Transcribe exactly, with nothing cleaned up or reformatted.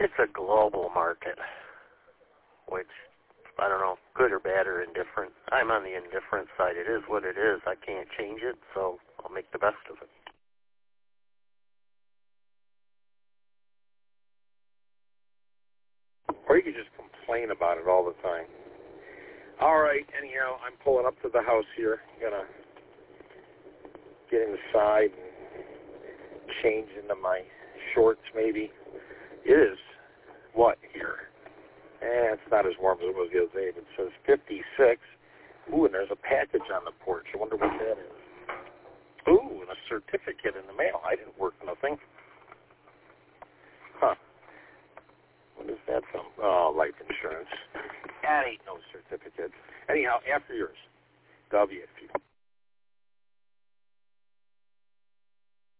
it's a global market, which, I don't know, good or bad or indifferent. I'm on the indifferent side. It is what it is. I can't change it, so I'll make the best of it. Or you could just complain about it all the time. All right, anyhow, I'm pulling up to the house here. I'm going to get inside and change into my shorts maybe. It is, what, here? Eh, it's not as warm as it was the other day, but it says fifty-six. Ooh, and there's a package on the porch. I wonder what that is. Ooh, and a certificate in the mail. I didn't work nothing. Huh. What is that from? Oh, life insurance. That ain't no certificate. Anyhow, after yours. W.